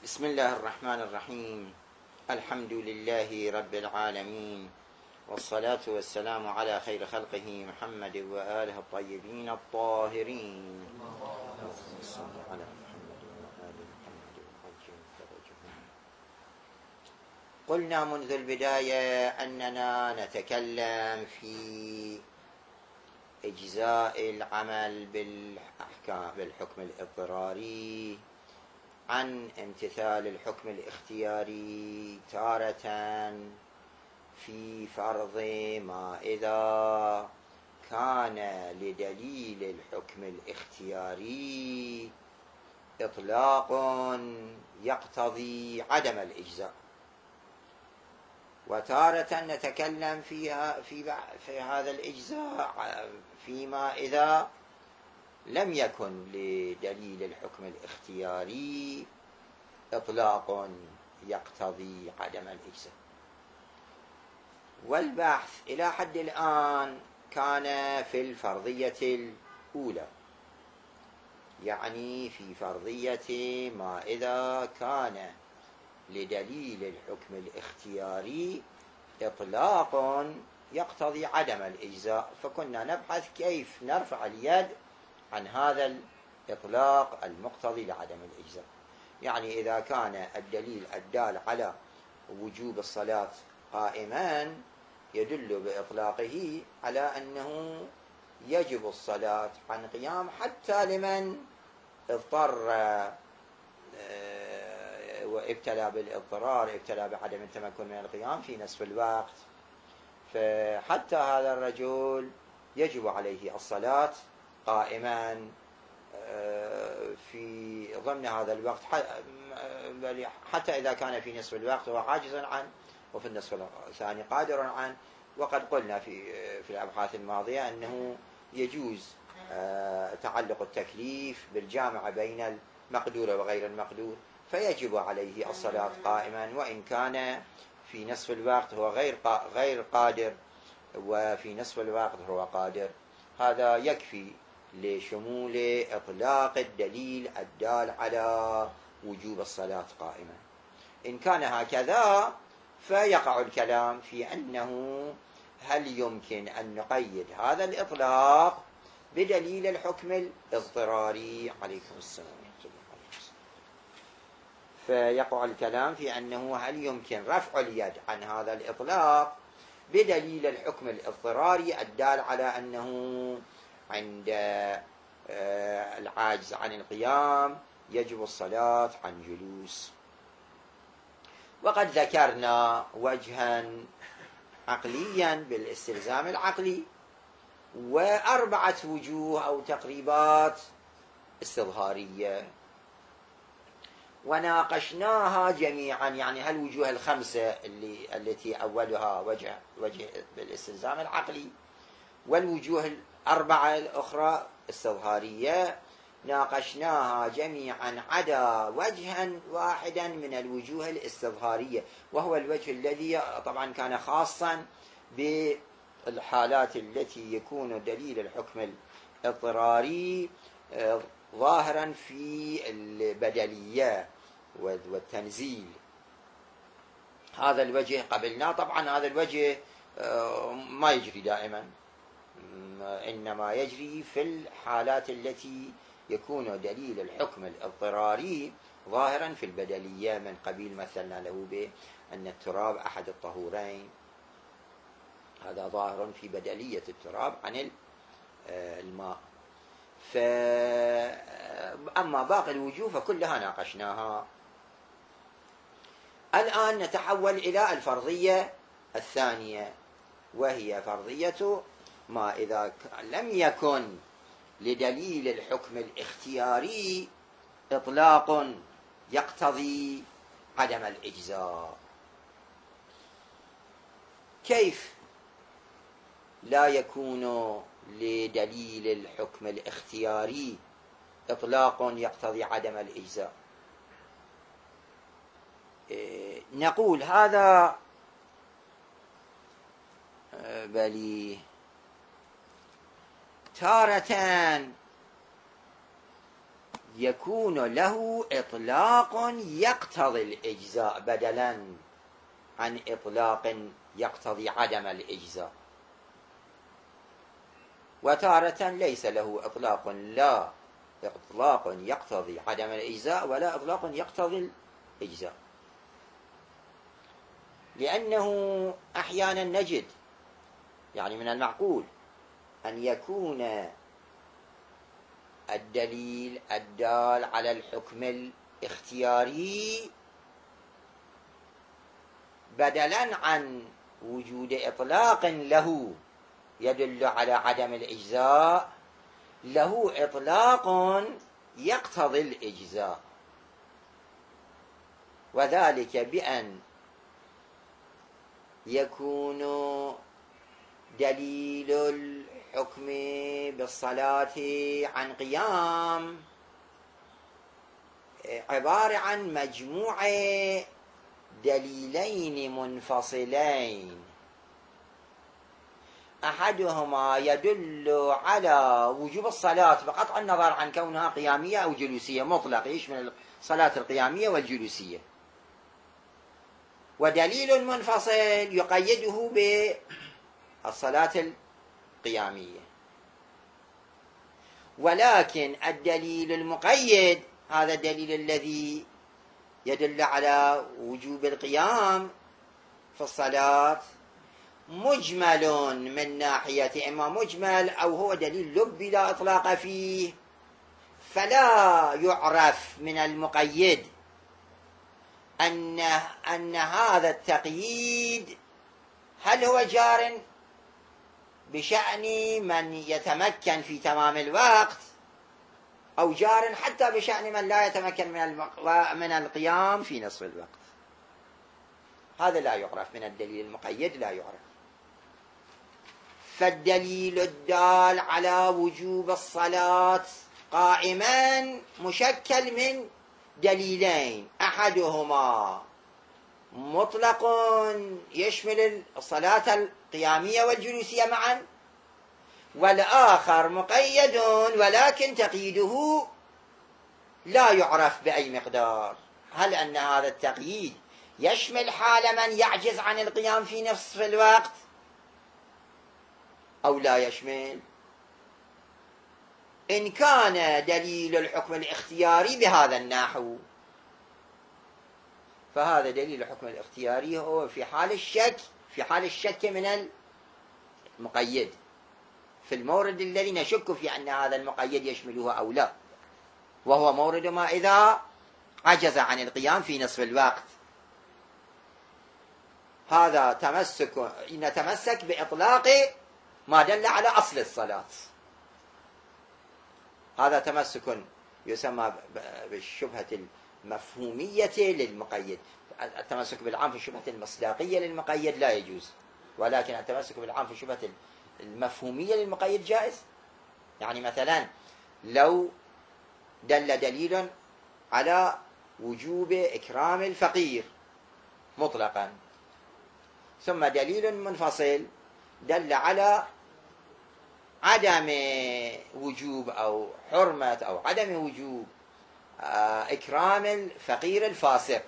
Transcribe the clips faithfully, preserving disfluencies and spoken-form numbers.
بسم الله الرحمن الرحيم. الحمد لله رب العالمين، والصلاة والسلام على خير خلقه محمد وآله الطيبين الطاهرين. اللهم صل على محمد وآل محمد وعجل فرجهم. قلنا منذ البداية أننا نتكلم في إجزاء العمل بالأحكام بالحكم الاضطراري عن امتثال الحكم الاختياري تارة في فرض ما إذا كان لدليل الحكم الاختياري إطلاق يقتضي عدم الإجزاء، وتارة نتكلم فيها في, في هذا الإجزاء فيما إذا لم يكن لدليل الحكم الاختياري إطلاق يقتضي عدم الإجزاء. والبحث إلى حد الآن كان في الفرضية الأولى، يعني في فرضية ما إذا كان لدليل الحكم الاختياري إطلاق يقتضي عدم الإجزاء، فكنا نبحث كيف نرفع اليد عن هذا الإطلاق المقتضي لعدم الإجزاء. يعني إذا كان الدليل الدال على وجوب الصلاة قائما يدل بإطلاقه على أنه يجب الصلاة عن قيام حتى لمن اضطر وابتلى بالاضطرار، ابتلى بعدم التمكن من القيام في نصف الوقت، فحتى هذا الرجل يجب عليه الصلاة قائما في ضمن هذا الوقت، حتى إذا كان في نصف الوقت هو عاجزا عنه وفي النصف الثاني قادر عنه. وقد قلنا في في الأبحاث الماضية أنه يجوز تعلق التكليف بالجامعة بين المقدور وغير المقدور، فيجب عليه الصلاة قائما وإن كان في نصف الوقت هو غير غير قادر وفي نصف الوقت هو قادر. هذا يكفي لشمول إطلاق الدليل الدال على وجوب الصلاة قائما. إن كان هكذا فيقع الكلام في أنه هل يمكن أن نقيد هذا الإطلاق بدليل الحكم الاضطراري. عليكم السلام. فيقع الكلام في أنه هل يمكن رفع اليد عن هذا الإطلاق بدليل الحكم الاضطراري الدال على أنه عند العاجز عن القيام يجب الصلاة عن جلوس. وقد ذكرنا وجها عقليا بالاستلزام العقلي وأربعة وجوه أو تقريبات استظهارية، وناقشناها جميعا. يعني هالوجوه الخمسة اللي التي أولها وجه وجه بالاستلزام العقلي، والوجوه الأربعة الأخرى استظهارية ناقشناها جميعا عدا وجها واحدا من الوجوه الاستظهارية، وهو الوجه الذي طبعا كان خاصا بالحالات التي يكون دليل الحكم الاضطراري ظاهرا في البدلية والتنزيل. هذا الوجه قبلنا. طبعا هذا الوجه ما يجري دائما، إنما يجري في الحالات التي يكون دليل الحكم الاضطراري ظاهرا في البدلية، من قبيل مثلنا له بأن التراب أحد الطهورين، هذا ظاهر في بدلية التراب عن الماء. فأما باقي الوجوه فكلها ناقشناها. الآن نتحول إلى الفرضية الثانية، وهي فرضية ما إذا لم يكن لدليل الحكم الاختياري إطلاق يقتضي عدم الإجزاء. كيف لا يكون لدليل الحكم الاختياري إطلاق يقتضي عدم الإجزاء؟ نقول هذا بل تارة يكون له إطلاق يقتضي الإجزاء بدلا عن إطلاق يقتضي عدم الإجزاء، وتارة ليس له إطلاق لا إطلاق يقتضي عدم الإجزاء ولا إطلاق يقتضي الإجزاء، لأنه أحيانا نجد يعني من المعقول أن يكون الدليل الدال على الحكم الاختياري بدلا عن وجود إطلاق له يدل على عدم الإجزاء له إطلاق يقتضي الإجزاء، وذلك بأن يكون دليل الحكم بالصلاة عن قيام عبارة عن مجموعة دليلين منفصلين، أحدهما يدل على وجوب الصلاة بقطع النظر عن كونها قيامية أو جلوسية، مطلق يشمل الصلاة القيامية والجلوسية، ودليل منفصل يقيده بالصلاة القيامية. ولكن الدليل المقيد هذا الدليل الذي يدل على وجوب القيام في الصلاة مجمل من ناحية، إما مجمل أو هو دليل لبي لا إطلاق فيه، فلا يعرف من المقيد أن أن هذا التقييد هل هو جار بشأن من يتمكن في تمام الوقت أو جار حتى بشأن من لا يتمكن من من القيام في نصف الوقت. هذا لا يعرف من الدليل المقيد، لا يعرف. فالدليل الدال على وجوب الصلاة قائما مشكل من دليلين، أحدهما مطلق يشمل الصلاة القيامية والجلوسية معا، والآخر مقيد ولكن تقييده لا يعرف بأي مقدار. هل أن هذا التقييد يشمل حال من يعجز عن القيام في نصف الوقت أو لا يشمل؟ إن كان دليل الحكم الاختياري بهذا النحو فهذا دليل الحكم الاختياري هو في حال الشك في حال الشك من المقيد، في المورد الذي نشك في أن هذا المقيد يشمله أو لا، وهو مورد ما إذا عجز عن القيام في نصف الوقت. هذا تمسك نتمسك بإطلاق ما دل على أصل الصلاة، هذا تمسك يسمى بالشبهة المفهومية للمقيد. التمسك بالعام في الشبهة المصداقية للمقيد لا يجوز، ولكن التمسك بالعام في الشبهة المفهومية للمقيد جائز. يعني مثلا لو دل دليل على وجوب إكرام الفقير مطلقا، ثم دليل منفصل دل على عدم وجوب أو حرمة أو عدم وجوب إكرام الفقير الفاسق،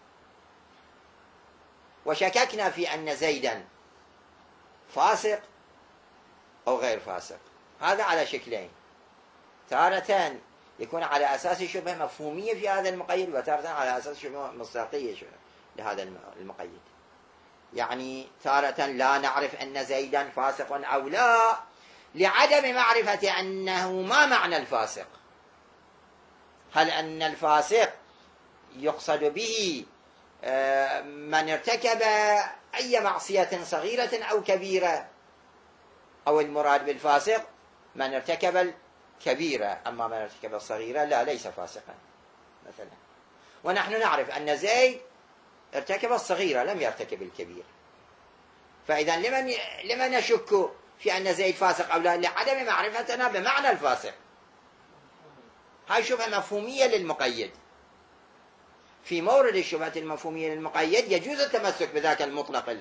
وشككنا في أن زيدا فاسق أو غير فاسق، هذا على شكلين، تارة يكون على أساس شبهة مفهومية في هذا المقيد، وتارة على أساس شبهة مصداقية لهذا المقيد. يعني تارة لا نعرف أن زيدا فاسق أو لا لعدم معرفة أنه ما معنى الفاسق، هل أن الفاسق يقصد به من ارتكب أي معصية صغيرة أو كبيرة، أو المراد بالفاسق من ارتكب الكبيرة، أما من ارتكب الصغيرة لا ليس فاسقا مثلا. ونحن نعرف أن زيد ارتكب الصغيرة لم يرتكب الكبيرة، فإذا لمن لمن نشك في أن زيد فاسق أو لا؟ لعدم معرفتنا بمعنى الفاسق. هاي شبهة مفهومية للمقيد. في مورد الشبهة المفهومية للمقيد يجوز التمسك بذاك المطلق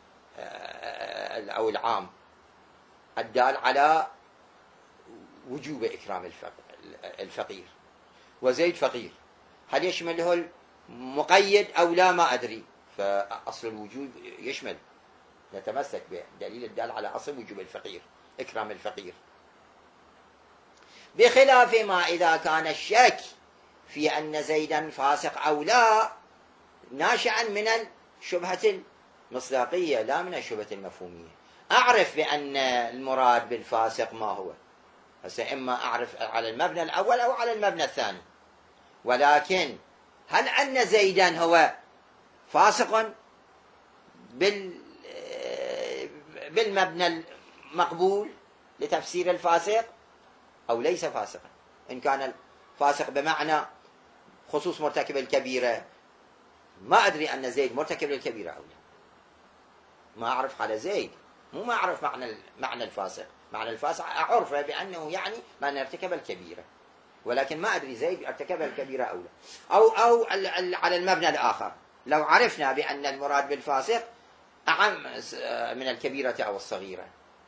أو العام الدال على وجوب إكرام الفقير، وزيد فقير، هل يشمله المقيد أو لا؟ ما أدري. فأصل الوجوب يشمل، نتمسك بدليل الدال على أصل وجوب الفقير، إكرام الفقير، بخلاف ما إذا كان الشك في أن زيدا فاسق أو لا ناشئا من الشبهة المصداقية لا من الشبهة المفهومية. أعرف بأن المراد بالفاسق ما هو، هسه إما أعرف على المبنى الأول أو على المبنى الثاني، ولكن هل أن زيدا هو فاسق بال بالمبنى المقبول لتفسير الفاسق أو ليس فاسقا؟ إن كان الفاسق بمعنى خصوص مرتكب الكبيرة، ما أدري أن زيد مرتكب للكبيرة أو لا، ما أعرف على زيد، مو ما أعرف معنى معنى الفاسق. معنى الفاسق أعرفه بأنه يعني من ارتكب الكبيرة، ولكن ما أدري زيد ارتكب الكبيرة أو لا. أو أو على المبنى الآخر، لو عرفنا بأن المراد بالفاسق أعم من الكبيرة أو الصغيرة،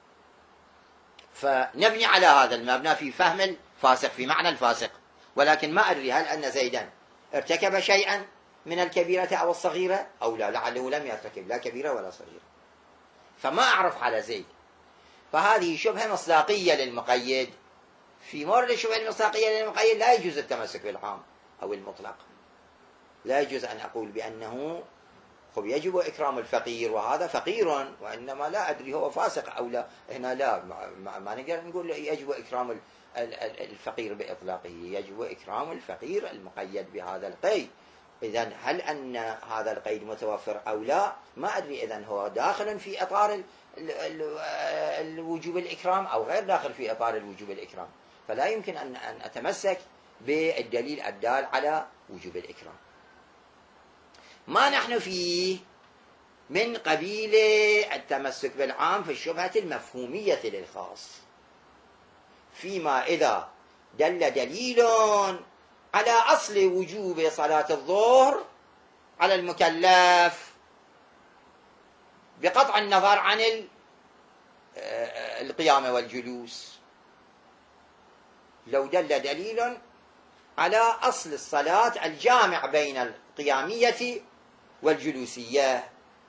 فنبني على هذا المبنى في فهم الفاسق في معنى الفاسق، ولكن ما أدري هل أن زيدا ارتكب شيئا من الكبيرة أو الصغيرة أو لا، لعله لم يرتكب لا كبيرة ولا صغيرة، فما أعرف على زيد. فهذه شبهة مصداقية للمقيد. في مورد الشبهة المصداقية للمقيد لا يجوز التمسك بالعام أو المطلق، لا يجوز أن أقول بأنه خب يجب إكرام الفقير وهذا فقير، وإنما لا أدري هو فاسق أو لا. هنا لا، ما, ما نقدر نقول يجب إكرام الفقير بإطلاقه، يجب إكرام الفقير المقيد بهذا القيد. إذن هل أن هذا القيد متوفر أو لا؟ ما أدري. إذن هو داخل في إطار الوجوب الإكرام أو غير داخل في إطار الوجوب الإكرام، فلا يمكن أن أتمسك بالدليل الدال على وجوب الإكرام. ما نحن فيه من قبيل التمسك بالعام في الشبهة المفهومية للخاص، فيما إذا دل دليل على أصل وجوب صلاة الظهر على المكلف بقطع النظر عن القيام والجلوس. لو دل دليل على أصل الصلاة الجامع بين القيامية والجلوسية،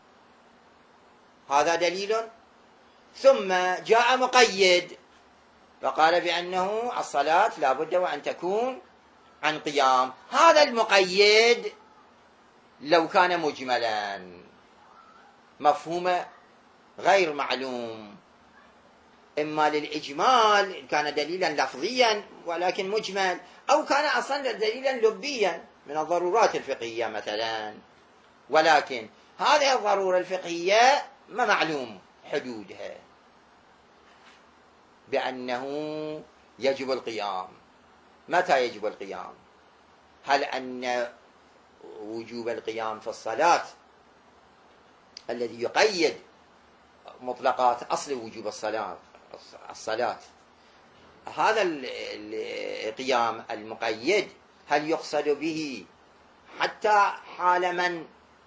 هذا دليل، ثم جاء مقيد وقال بأنه الصلاة لا بد وأن تكون عن قيام. هذا المقيد لو كان مجملا مفهوم غير معلوم، إما للإجمال كان دليلا لفظيا ولكن مجمل، أو كان أصلا دليلا لبيا من الضرورات الفقهية مثلا، ولكن هذه الضرورة الفقهية ما معلوم حدودها بأنه يجب القيام. متى يجب القيام؟ هل أن وجوب القيام في الصلاة الذي يقيد مطلقات أصل وجوب الصلاة الصلاة هذا القيام المقيد هل يقصد به حتى حال من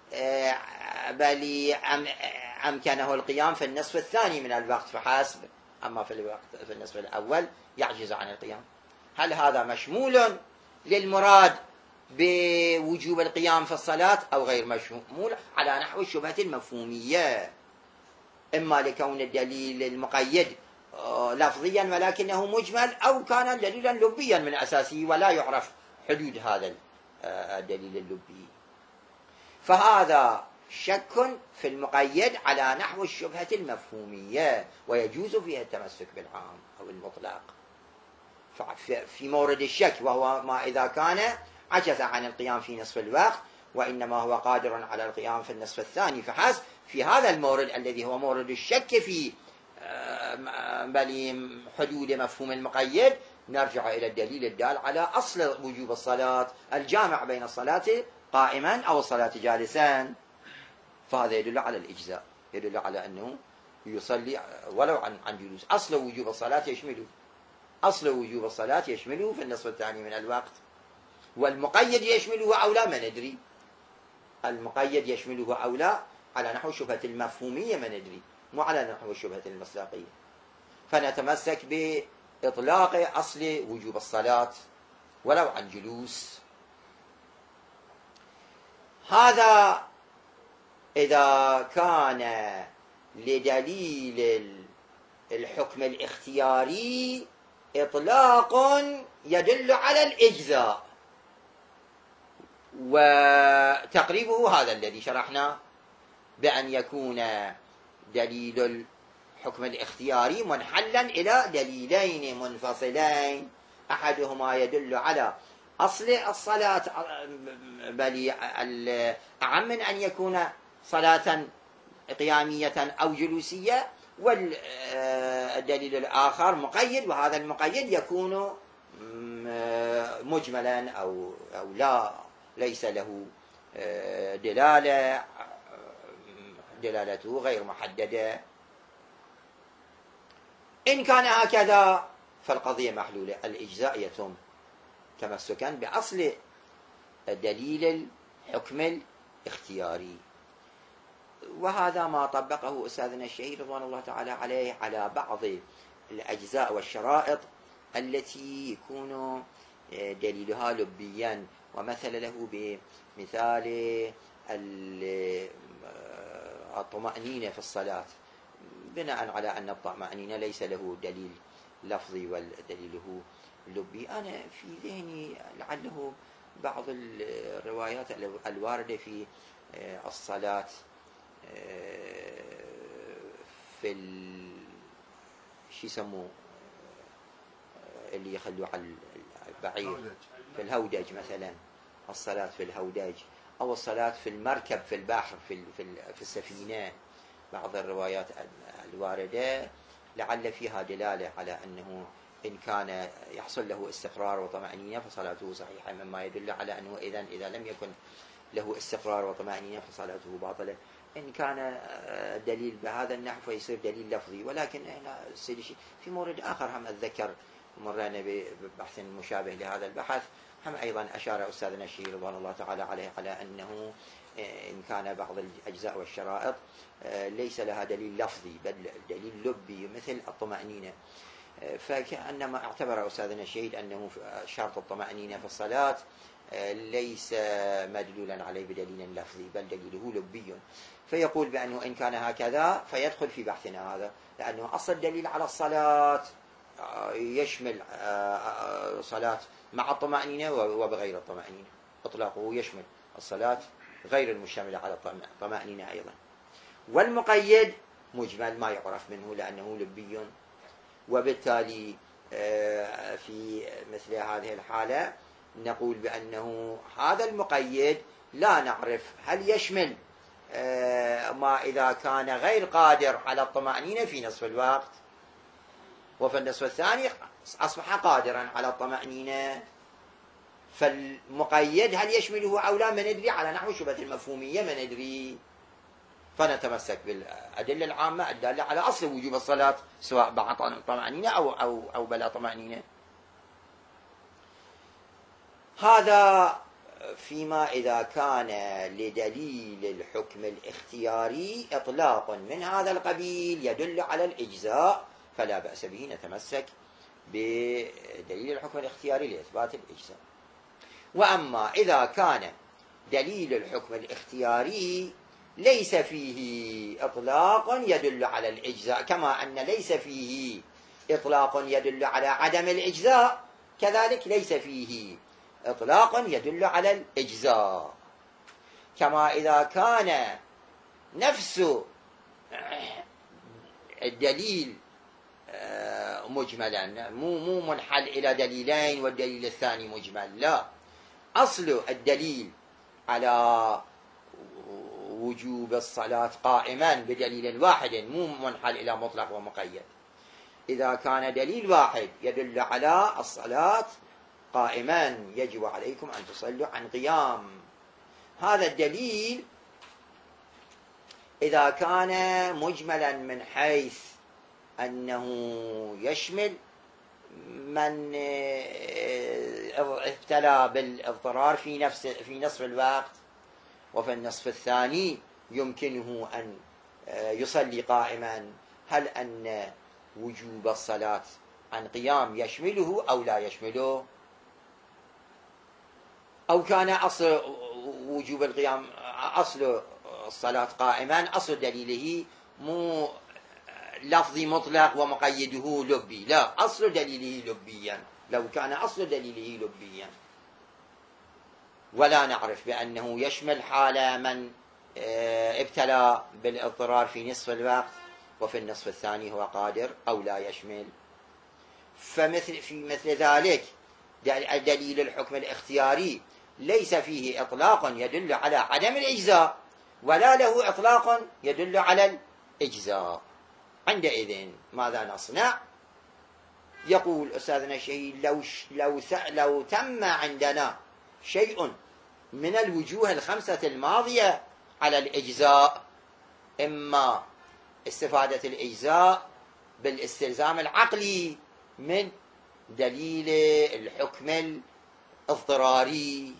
بل أمكنه القيام في النصف الثاني من الوقت فحسب، أما في الوقت في النصف الأول يعجز عن القيام؟ هل هذا مشمول للمراد بوجوب القيام في الصلاة أو غير مشمول على نحو الشبهة المفهومية؟ إما لكون الدليل المقيد لفظيا ولكنه مجمل، أو كان دليلا لبيا من أساسه ولا يعرف حدود هذا الدليل اللبي. فهذا شك في المقيد على نحو الشبهة المفهومية، ويجوز فيها التمسك بالعام أو المطلق في مورد الشك، وهو ما إذا كان عجز عن القيام في نصف الوقت وإنما هو قادر على القيام في النصف الثاني فحسب. في هذا المورد الذي هو مورد الشك في بل حدود مفهوم المقيد نرجع إلى الدليل الدال على أصل وجوب الصلاة الجامع بين الصلاة قائما أو الصلاة جالسا، فهذا يدل على الإجزاء، يدل على أنه يصلي ولو عن عن جلوس. أصل وجوب الصلاة يشمله أصل وجوب الصلاة يشمله في النصف الثاني من الوقت، والمقيد يشمله أو لا ما ندري، المقيد يشمله أو لا على نحو الشبهة المفهومية ما ندري، مو على نحو الشبهة المصداقية. فنتمسك بإطلاق أصل وجوب الصلاة ولو عن جلوس. هذا إذا كان لدليل الحكم الاختياري إطلاق يدل على الإجزاء، وتقريبه هذا الذي شرحنا، بأن يكون دليل الحكم الاختياري منحلا إلى دليلين منفصلين، أحدهما يدل على أصل الصلاة، بل أعم من أن يكون صلاة قيامية أو جلوسية، والدليل الآخر مقيد، وهذا المقيد يكون مجملا أو أو لا ليس له دلالة، دلالته غير محددة. إن كان هكذا فالقضية محلولة، الإجزاء يتم تمسكا بأصل دليل الحكم الاختياري. وهذا ما طبقه أستاذنا الشهيد رضوان الله تعالى عليه على بعض الأجزاء والشرائط التي يكون دليلها لبيا، ومثل له بمثال الطمأنينة في الصلاة، بناء على أن الطمأنينة ليس له دليل لفظي والدليل هو لبي. أنا في ذهني لعله بعض الروايات الواردة في الصلاة في ال... شو يسموه اللي يخلوا على البعير، في الهودج مثلا، الصلاة في الهودج، أو الصلاة في المركب في البحر في في في السفينة. بعض الروايات الواردة لعل فيها دلالة على أنه إن كان يحصل له استقرار وطمأنينة فصلاته صحيحة، مما يدل على أنه إذا إذا لم يكن له استقرار وطمأنينة فصلاته باطلة. إن كان دليل بهذا النحو فيصير دليل لفظي. ولكن هنا في مورد آخر هم أتذكر مرنا ببحث مشابه لهذا البحث، هم أيضا أشار أستاذنا الشهيد رضوان الله تعالى عليه على أنه إن كان بعض الأجزاء والشرائط ليس لها دليل لفظي بل دليل لبي مثل الطمأنينة، فكأنما اعتبر أستاذنا الشهيد أنه شرط الطمأنينة في الصلاة ليس مدلولا عليه بدليل لفظي بل دليله لبي. فيقول بأنه إن كان هكذا فيدخل في بحثنا هذا، لأنه أصل الدليل على الصلاة يشمل صلاة مع الطمأنينة وبغير الطمأنينة، إطلاقه يشمل الصلاة غير المشتملة على الطمأنينة أيضا. والمقيد مجمل ما يعرف منه لأنه لبي، وبالتالي في مثل هذه الحالة نقول بأنه هذا المقيد لا نعرف هل يشمل ما إذا كان غير قادر على الطمأنينة في نصف الوقت، وفي النصف الثاني أصبح قادرا على الطمأنينة، فالمقيد هل يشمله أو لا ما ندري، على نحو شبهة المفهومية ما ندري. فنتمسك بالأدلة العامة الدالة على أصل وجوب الصلاة سواء بعد طمأنينة أو أو أو بلا طمأنينة. هذا فيما إذا كان لدليل الحكم الاختياري إطلاق من هذا القبيل يدل على الإجزاء، فلا بأس به، نتمسك بدليل الحكم الاختياري لإثبات الإجزاء. وأما إذا كان دليل الحكم الاختياري ليس فيه إطلاق يدل على الإجزاء، كما أن ليس فيه إطلاق يدل على عدم الإجزاء، كذلك ليس فيه إطلاق يدل على الإجزاء. كما إذا كان نفس الدليل مجملا، مو مو منحل إلى دليلين والدليل الثاني مجمل، لا، أصل الدليل على وجوب الصلاة قائما بدليل واحد، مو منحل إلى مطلق ومقيد. إذا كان دليل واحد يدل على الصلاة قائما يجب عليكم أن تصلوا عن قيام، هذا الدليل إذا كان مجملا من حيث أنه يشمل من ابتلى بالاضطرار في نفس في نصف الوقت، وفي النصف الثاني يمكنه أن يصلي قائما، هل أن وجوب الصلاة عن قيام يشمله أو لا يشمله؟ أو كان أصل وجوب القيام أصل الصلاة قائما، أصل دليله مو لفظي مطلق ومقيده لبي، لا، أصل دليله لبيا، لو كان أصل دليله لبيا. ولا نعرف بأنه يشمل حال من ابتلى بالاضطرار في نصف الوقت وفي النصف الثاني هو قادر، أو لا يشمل. فمثل في مثل ذلك دليل الحكم الاختياري ليس فيه إطلاق يدل على عدم الإجزاء، ولا له إطلاق يدل على الإجزاء. عندئذ ماذا نصنع؟ يقول أستاذنا الشهيد: لو لو لو تم عندنا شيء من الوجوه الخمسة الماضية على الإجزاء، إما استفادة الإجزاء بالاستلزام العقلي من دليل الحكم الاضطراري،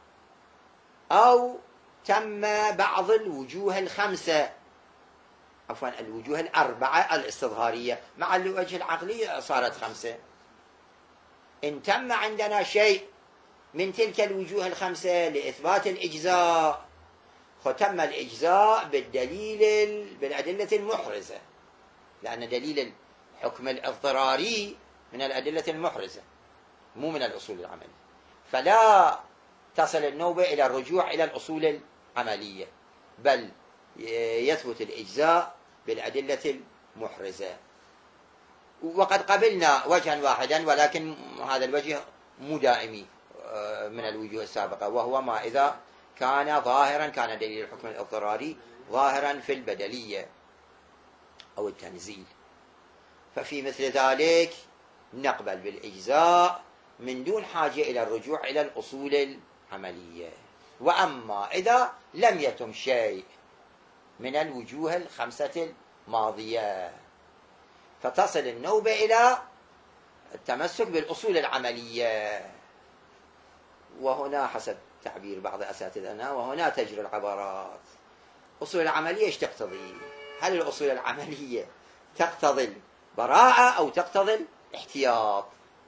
أو تم بعض الوجوه الخمسة، عفوا الوجوه الأربعة الاستظهارية مع الوجه العقلي صارت خمسة. إن تم عندنا شيء من تلك الوجوه الخمسة لإثبات الإجزاء، ختم الإجزاء بالدليل بالأدلة المحرزة، لأن دليل الحكم الاضطراري من الأدلة المحرزة مو من الأصول العملية، فلا تصل النوبة إلى الرجوع إلى الأصول العملية، بل يثبت الإجزاء بالأدلة المحرزة. وقد قبلنا وجها واحدا، ولكن هذا الوجه مو دائمي من الوجوه السابقة، وهو ما إذا كان ظاهرا، كان دليل الحكم الاضطراري ظاهرا في البدلية أو التنزيل، ففي مثل ذلك نقبل بالإجزاء من دون حاجة إلى الرجوع إلى الأصول العملية. وأما إذا لم يتم شيء من الوجوه الخمسة الماضية، فتصل النوبة إلى التمسك بالأصول العملية. وهنا حسب تعبير بعض أساتذتنا، وهنا تجري العبارات. أصول العملية ايش تقتضي؟ هل الأصول العملية تقتضي البراءة أو تقتضي الاحتياط؟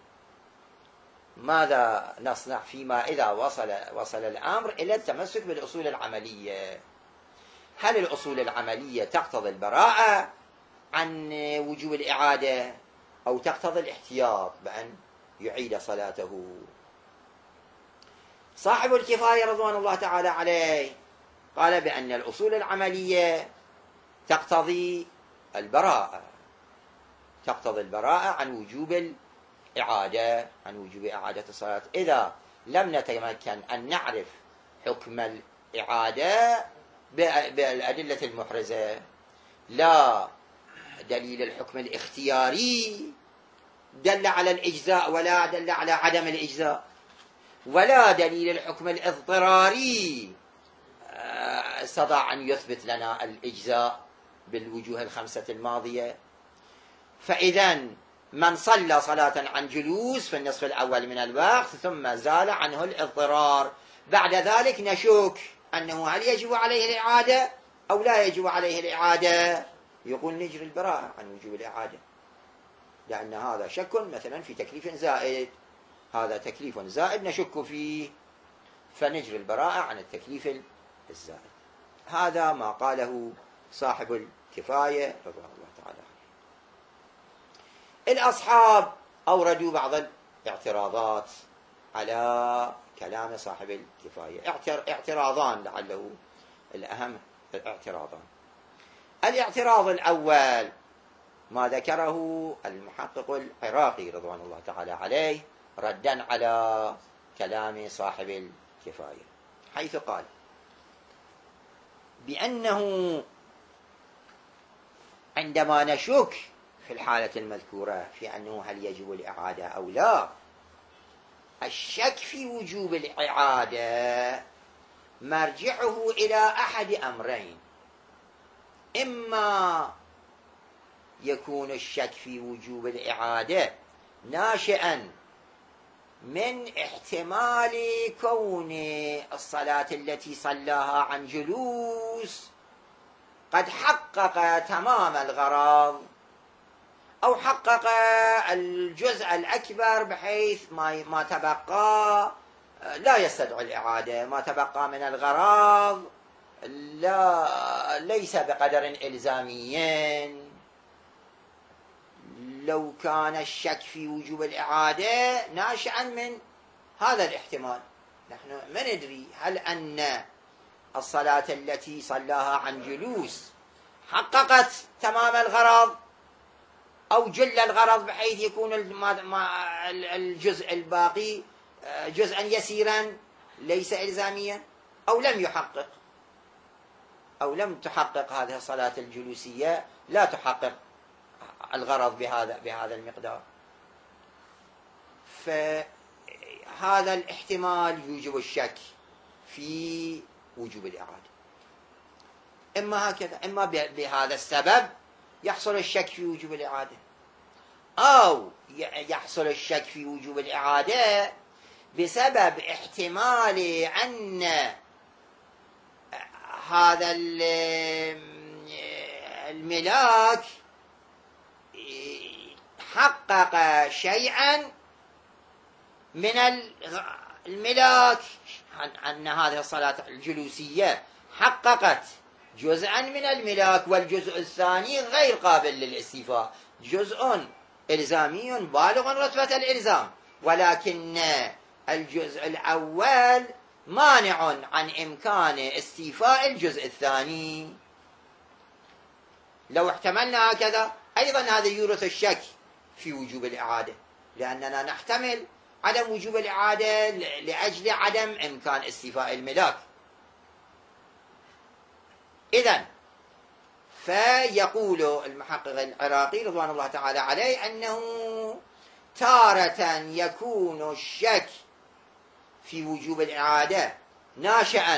ماذا نصنع فيما إذا وصل وصل الأمر إلى التمسك بالأصول العملية؟ هل الأصول العملية تقتضي البراءة عن وجوب الإعادة، أو تقتضي الاحتياط بأن يعيد صلاته؟ صاحب الكفاية رضوان الله تعالى عليه قال بأن الأصول العملية تقتضي البراءة، تقتضي البراءة عن وجوب الإعادة، عن وجوب إعادة الصلاة. إذا لم نتمكن أن نعرف حكم الإعادة بالأدلة المحرزة، لا دليل الحكم الاختياري دل على الإجزاء ولا دل على عدم الإجزاء، ولا دليل الحكم الاضطراري استطاع أن يثبت لنا الإجزاء بالوجوه الخمسة الماضية. فإذا من صلى صلاة عن جلوس في النصف الأول من الوقت ثم زال عنه الاضطرار، بعد ذلك نشك أنه هل يجب عليه الإعادة أو لا يجب عليه الإعادة، يقول نجري البراءة عن وجوب الإعادة، لأن هذا شك مثلا في تكليف زائد، هذا تكليف زائد نشك فيه، فنجري البراءة عن التكليف الزائد. هذا ما قاله صاحب الكفاية رضوان الله تعالى عليه. الأصحاب أوردوا بعض الاعتراضات على كلام صاحب الكفاية، اعتراضان لعله الأهم الاعتراضان. الاعتراض الأول ما ذكره المحقق العراقي رضوان الله تعالى عليه ردا على كلام صاحب الكفاية، حيث قال بأنه عندما نشك في الحالة المذكورة في أنه هل يجب الإعادة أو لا، الشك في وجوب الإعادة مرجعه إلى أحد أمرين: إما يكون الشك في وجوب الإعادة ناشئا من احتمال كون الصلاة التي صلاها عن جلوس قد حقق تمام الغرض، أو حقق الجزء الأكبر بحيث ما ما تبقى لا يستدعي الإعادة. ما تبقى من الغرض لا ليس بقدر إلزامي. لو كان الشك في وجوب الإعادة ناشئا من هذا الاحتمال، نحن ما ندري هل أن الصلاة التي صلاها عن جلوس حققت تمام الغرض أو جل الغرض بحيث يكون الجزء الباقي جزءا يسيرا ليس إلزاميا، أو لم يحقق أو لم تحقق هذه الصلاة الجلوسية، لا تحقق الغرض بهذا بهذا المقدار. فهذا الاحتمال يوجب الشك في وجوب الإعادة. إما هكذا، إما بهذا السبب يحصل الشك في وجوب الإعادة، أو يحصل الشك في وجوب الإعادة بسبب احتمال أن هذا الملاك حقق شيئا من الملاك، أن هذه الصلاة الجلوسية حققت جزءا من الملاك، والجزء الثاني غير قابل للاستيفاء، جزء إلزامي بالغ رتبة الإلزام، ولكن الجزء الأول مانع عن إمكان استيفاء الجزء الثاني. لو احتملنا هكذا أيضا هذا يورث الشك في وجوب الإعادة، لأننا نحتمل عدم وجوب الإعادة لأجل عدم إمكان استيفاء الملاك. إذن فيقول المحقق العراقي رضوان الله تعالى عليه أنه تارة يكون الشك في وجوب الإعادة ناشئا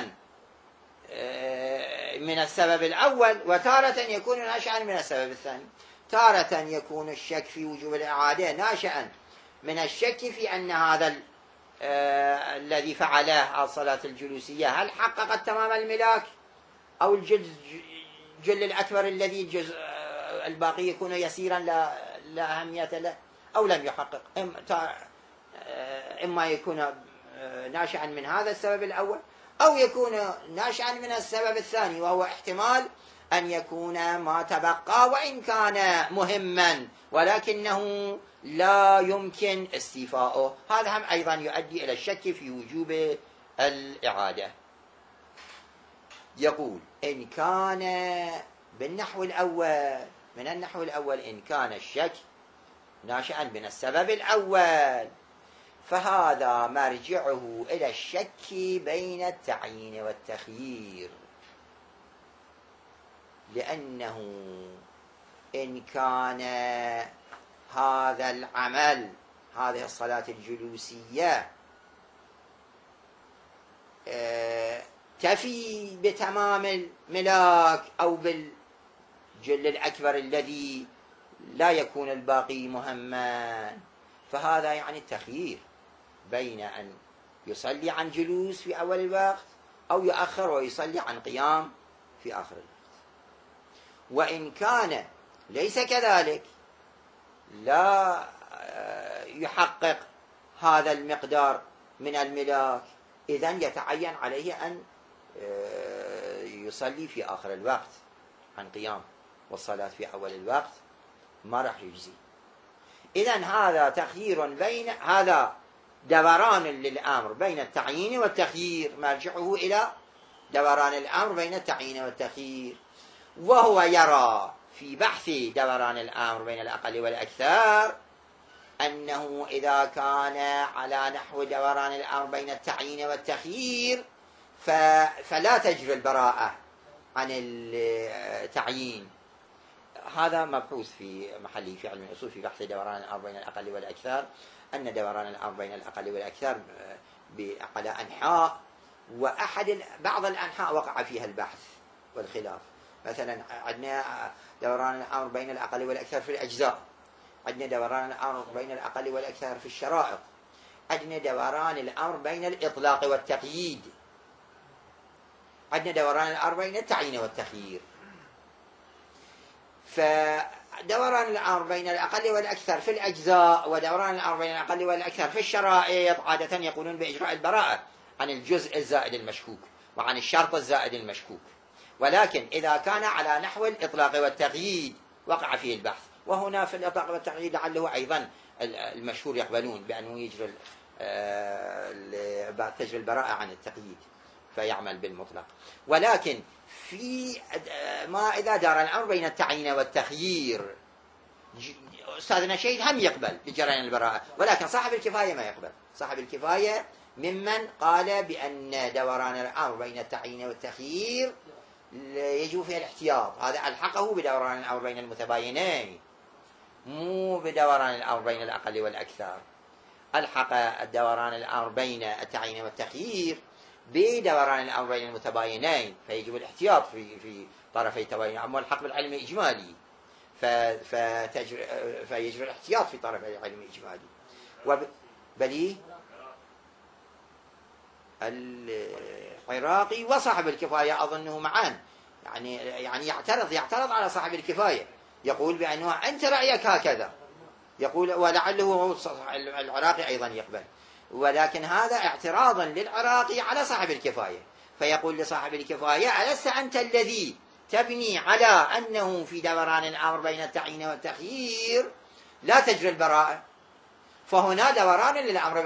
من السبب الأول، وتارة يكون ناشئا من السبب الثاني. تارة يكون الشك في وجوب الإعادة ناشئا من الشك في أن هذا آه الذي فعله الصلاة الجلوسية هل حققت تمام الملاك، أو الجل الجل الأكبر الذي الجزء آه الباقي يكون يسيرا لا, لا أهمية له، أو لم يحقق. إما يكون ناشئا من هذا السبب الأول، أو يكون ناشئا من السبب الثاني، وهو احتمال أن يكون ما تبقى وإن كان مهما ولكنه لا يمكن استيفاؤه. هذا هم أيضا يؤدي إلى الشك في وجوب الإعادة. يقول إن كان بالنحو الأول، من النحو الأول إن كان الشك ناشئا من السبب الأول فهذا مرجعه إلى الشك بين التعيين والتخيير، لأنه إن كان هذا العمل هذه الصلاة الجلوسية تفي بتمام الملاك أو بالجل الأكبر الذي لا يكون الباقي مهما، فهذا يعني التخيير بين أن يصلي عن جلوس في أول الوقت أو يؤخر ويصلي عن قيام في آخر الوقت. وإن كان ليس كذلك، لا يحقق هذا المقدار من الملاك، إذن يتعين عليه أن يصلي في آخر الوقت عن قيام، والصلاة في أول الوقت ما راح يجزي. إذن هذا تخيير بين هذا دوران للأمر بين التعيين والتخيير، مرجعه إلى دوران الأمر بين التعيين والتخيير. وهو يرى في بحث دوران الأمر بين الأقل والأكثر أنه إذا كان على نحو دوران الأمر بين التعيين والتخيير فلا تجري البراءة عن التعيين. هذا مبحوث في محله في علم الأصول في بحث دوران الأمر بين الأقل والأكثر، أن دوران الأمر بين الأقل والأكثر على أنحاء، وأحد بعض الأنحاء وقع فيها البحث والخلاف. مثلا عندنا دوران الأمر بين الأقل والأكثر في الأجزاء، عندنا دوران الأمر بين الأقل والأكثر في الشرائط، عندنا دوران الأمر بين الإطلاق والتقييد، عندنا دوران الأمر بين التعيين والتخيير. دوران الأمر بين الأقل والأكثر في الأجزاء ودوران الأمر بين الأقل والأكثر في الشرائط عادة يقولون بإجراء البراءة عن الجزء الزائد المشكوك وعن الشرط الزائد المشكوك. ولكن إذا كان على نحو الإطلاق والتقييد وقع فيه البحث. وهنا في الإطلاق والتقييد لعله أيضا المشهور يقبلون بأنه يجري تجري البراءة عن التقييد فيعمل بالمطلق. ولكن في ما إذا دار الأمر بين التعيين والتخيير أستاذنا شهيد هم يقبل بجريان البراءة، ولكن صاحب الكفاية ما يقبل. صاحب الكفاية ممن قال بأن دوران الأمر بين التعيين والتخيير يجب فيه الاحتياط. هذا ألحقه بدوران الأمر بين المتباينين مو بدوران الأمر بين الأقل والأكثر. ألحق الدوران الأمر بين التعيين والتخيير بدوران الأمر بين المتباينين، فيجب الاحتياط في في طرفي تباين. أما الحق بالعلم الإجمالي فتجري فيجري الاحتياط في طرفي العلم الإجمالي. بل العراقي وصاحب الكفاية أظنه معا يعني يعني يعترض يعترض على صاحب الكفاية، يقول بأنه أنت رأيك هكذا، يقول ولعله العراقي أيضا يقبل، ولكن هذا اعتراضا للعراقي على صاحب الكفاية. فيقول لصاحب الكفاية ألست أنت الذي تبني على أنه في دوران الأمر بين التعيين والتخيير لا تجري البراءة، فهنا دوران للأمر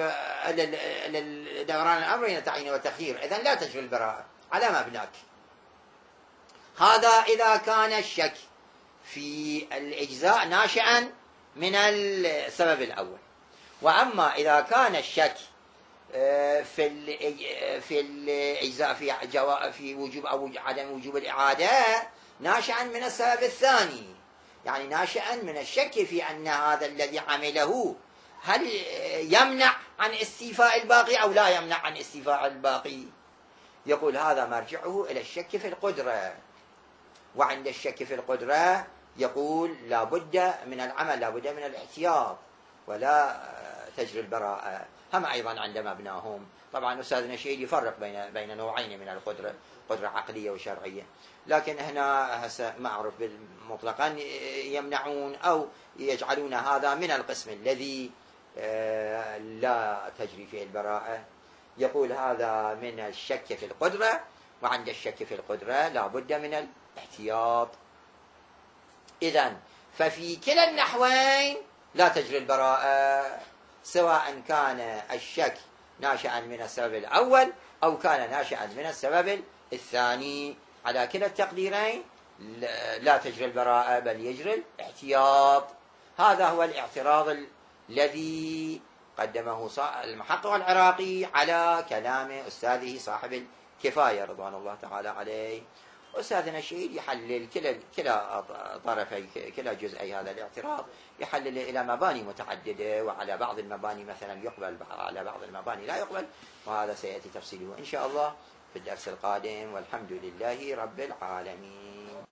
دوران الأمر بين التعيين والتخيير، إذن لا تجري البراءة على مبناك. هذا إذا كان الشك في الإجزاء ناشئا من السبب الأول. وأما إذا كان الشك في في الإجزاء في في وجوب أو عدم وجوب الإعادة ناشئا من السبب الثاني، يعني ناشئا من الشك في أن هذا الذي عمله هل يمنع عن استيفاء الباقي أو لا يمنع عن استيفاء الباقي، يقول هذا مرجعه إلى الشك في القدرة. وعند الشك في القدرة يقول لا بد من العمل، لا بد من الاحتياط ولا تجري البراءة. هم أيضا عند مبناهم طبعا أستاذنا شهيد يفرق بين بين نوعين من القدرة، قدرة عقلية وشرعية، لكن هنا هسه ما أعرف بالمطلقا يمنعون أو يجعلون هذا من القسم الذي لا تجري فيه البراءة. يقول هذا من الشك في القدرة، وعند الشك في القدرة لا بد من الاحتياط. إذن ففي كلا النحوين لا تجري البراءة، سواء كان الشك ناشئا من السبب الأول أو كان ناشئا من السبب الثاني. على كلا التقديرين لا تجري البراءة بل يجري الاحتياط. هذا هو الاعتراض الذي قدمه المحقق العراقي على كلام أستاذه صاحب الكفاية رضوان الله تعالى عليه. أستاذنا الشهيد يحلل كلا كلا طرفي كلا جزئي هذا الاعتراض، يحلل إلى مباني متعددة، وعلى بعض المباني مثلا يقبل، على بعض المباني لا يقبل، وهذا سيأتي تفصيله إن شاء الله في الدرس القادم، والحمد لله رب العالمين.